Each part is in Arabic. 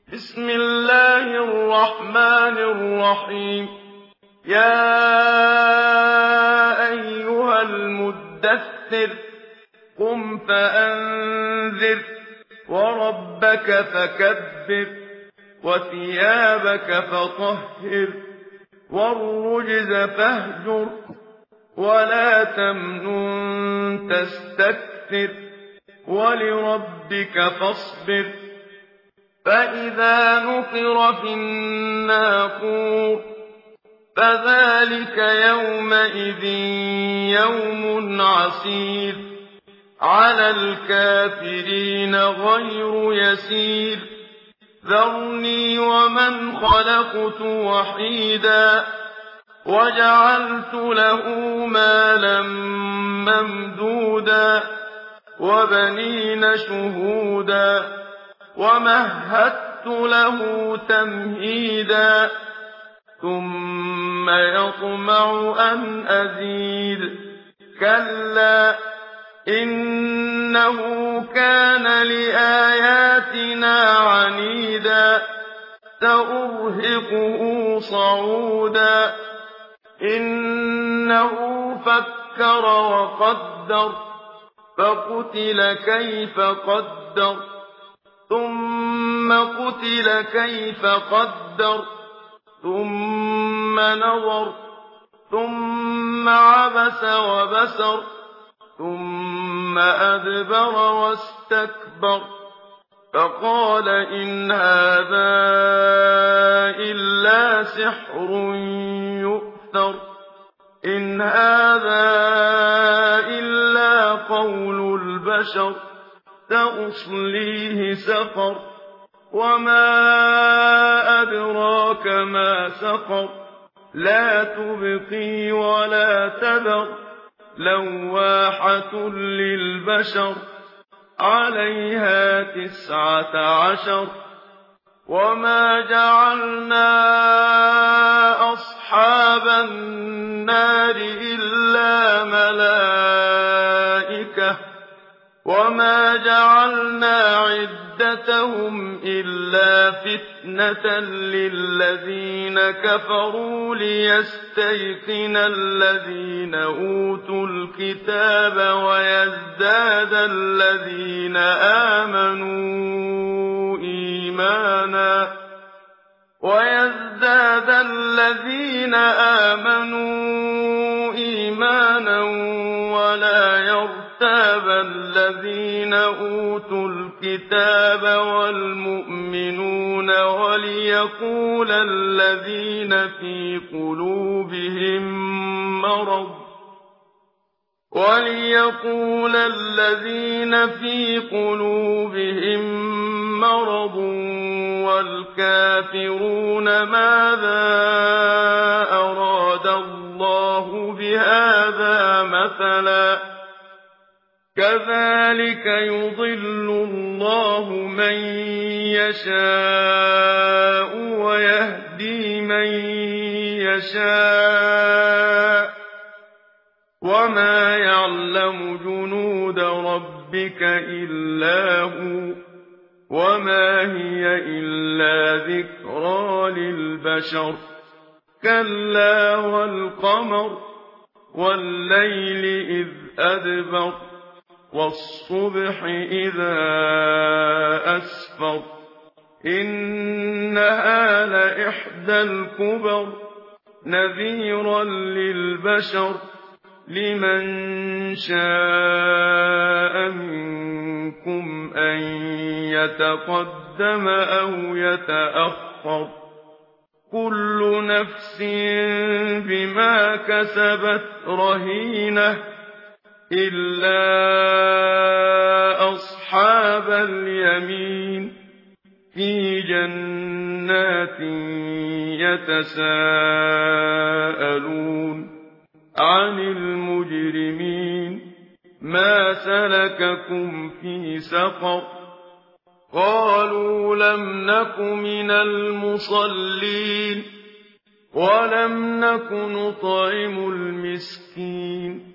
بسم الله الرحمن الرحيم. يا أيها المدثر قم فأنذر وربك فكبر وثيابك فطهر والرجز فاهجر ولا تمنن تستكثر ولربك فاصبر. فإذا نقر في الناقور فذلك يومئذ يوم عسير على الكافرين غير يسير. ذرني ومن خلقت وحيدا وجعلت له مالا ممدودا وبنين شهودا ومهدت له تمهيدا ثم يطمع أن أزيد. كلا إنه كان لآياتنا عنيدا سأرهقه صعودا. إنه فكر وقدر فقتل كيف قدر ثم قتل كيف قدر ثم نظر ثم عبس وبسر ثم أدبر واستكبر فقال إن هذا إلا سحر يؤثر إن هذا إلا قول البشر سأصليه سقر وما أدراك ما سقر لا تبقي ولا تذر لواحة للبشر عليها 19. وما جعلنا أصحاب النار إلا ملائكة وما جعلنا عدتهم إلا فتنة للذين كفروا ليستيقن الذين أوتوا الكتاب ويزداد الذين آمنوا إيمانا ولا يرتاب الذين أوتوا الكتاب والمؤمنون وليقول الذين في قلوبهم مرض والكافرون ماذا أراد الله بهذا مثلا كذلك يضل الله من يشاء ويهدي من يشاء وما يعلم جنود ربك إلا هو وما هي إلا ذكرى للبشر. كلا والقمر والليل إذ أدبر والصبح إذا أسفر إنها لإحدى الكبر نذيرا للبشر لمن شاء منكم أن يتقدم أو يتأخر كل نفس بما كسبت رهينة إلا أصحاب اليمين في جنات يتساءلون عن المجرمين ما سلككم في سقر قالوا لم نك من المصلين ولم نك نطعم المسكين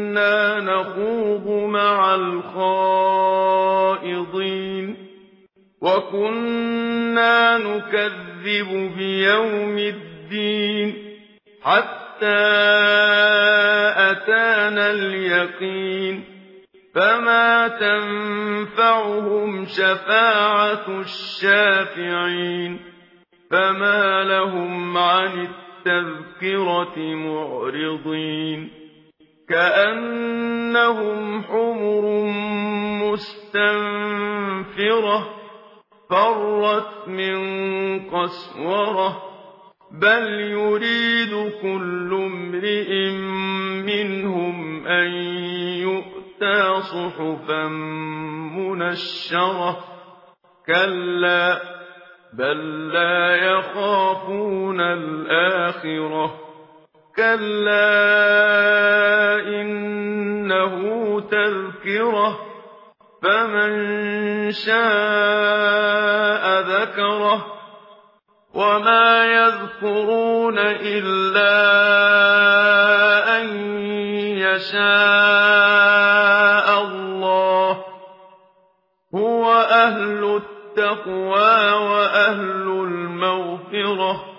وكنا نخوض مع الخائضين وكنا نكذب بيوم الدين حتى أتانا اليقين فما تنفعهم شفاعة الشافعين فما لهم عن التذكرة معرضين كأنهم حمر مستنفرة فرت من قسورة بل يريد كل امرئ منهم أن يؤتى صحفا منشرة كلا بل لا يخافون الآخرة كلا إنه تذكرة فمن شاء ذكره وما يذكرون إلا أن يشاء الله هو أهل التقوى وأهل المغفرة